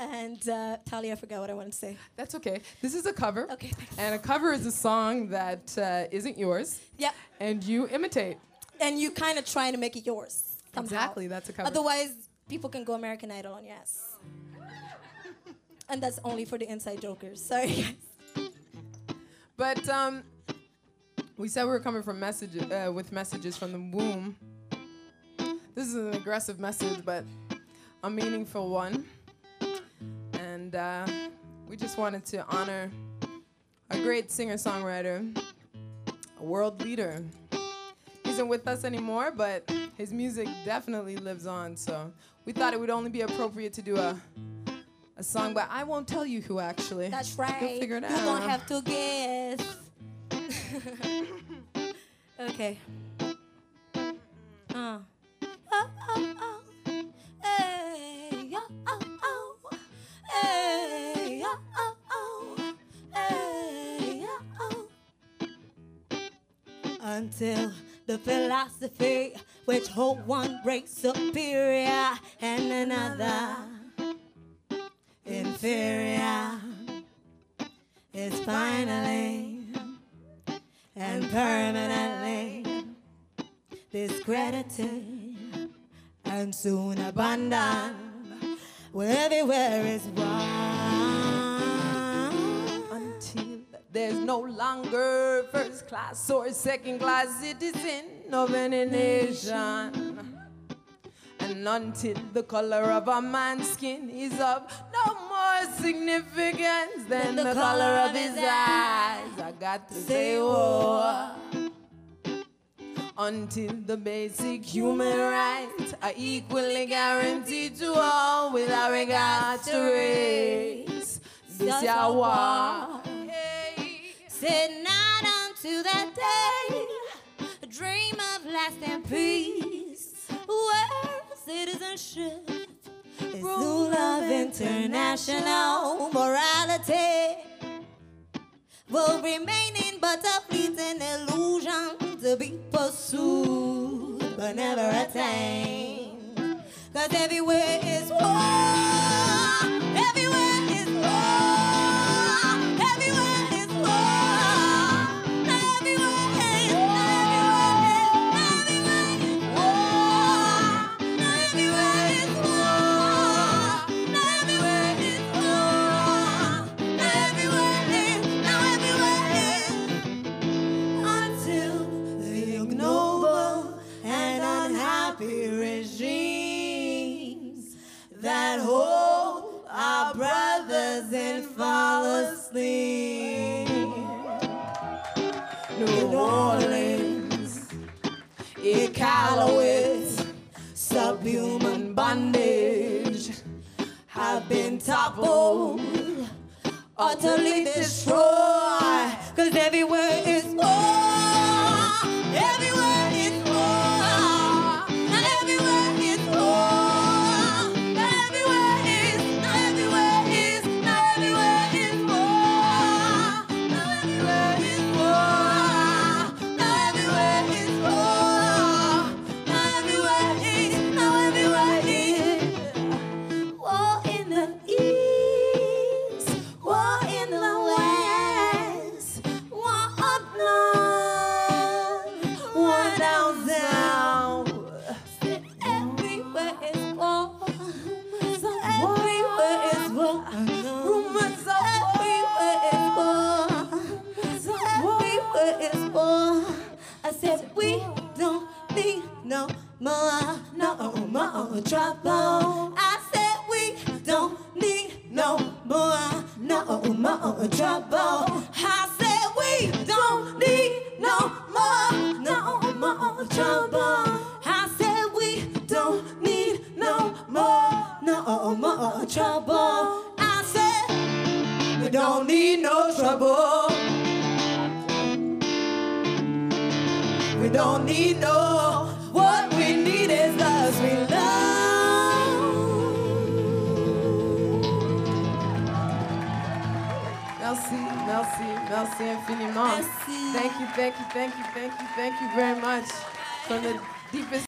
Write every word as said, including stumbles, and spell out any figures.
And uh, Talia, I forgot what I wanted to say. That's okay. This is a cover. Okay, thanks. And a cover is a song that uh, isn't yours. Yep. And you imitate. And you kind of trying to make it yours somehow. Exactly, that's a cover. Otherwise, people can go American Idol on your ass. And that's only for the inside jokers. Sorry, guys. But um, we said we were coming from message uh, with messages from the womb. This is an aggressive message, but a meaningful one. And uh, we just wanted to honor a great singer-songwriter, a world leader. He isn't with us anymore, but his music definitely lives on. So we thought it would only be appropriate to do a a song, but I won't tell you who actually. That's right. You'll figure it out. You're gonna have to guess. Okay. Uh. Oh, oh, oh. Hey, oh, oh, oh. Hey, oh, oh, oh. Hey, oh, oh. Until the philosophy which hold one race superior and another inferior is finally and permanently discredited and soon abandoned where everywhere is wrong. Until there's no longer first class or second class citizen of any nation. And until the color of a man's skin is of no more significance than the, the color of his eyes, I got to say, oh. Until the basic human rights are equally guaranteed to all without regard to race. This is war. Hey. Say not unto that day, a dream of lasting peace, where citizenship is rule of international morality will remain in but a fleeting illusion to be pursued but never attained. Cause everywhere is war, everywhere is war, everywhere is war, everywhere is, everywhere is, everywhere is war, everywhere is war, everywhere is, now everywhere is, until the ignoble and unhappy regimes that hold our brothers in flawless sleep. New Orleans, Iqaluit, subhuman bondage have been toppled, utterly destroyed, cause everywhere is war, everywhere is war, and everywhere is war, everywhere is, everywhere is, everywhere is war, everywhere is war, everywhere is war, everywhere is, everywhere is war in the east, war in the west, war up north, war down south. Everywhere is war. Everywhere is war. Rumors of everywhere is war. Everywhere is war. I said we don't need no more, no more trouble. I said we don't need no more, no more trouble. I said we don't need no more, no more trouble. I said we don't need no more, no more trouble. I said we don't need no trouble. We don't need no, what we need is love, sweet love. Merci, merci, merci infiniment. Merci. Thank you, thank you, thank you, thank you, thank you very much. From the deepest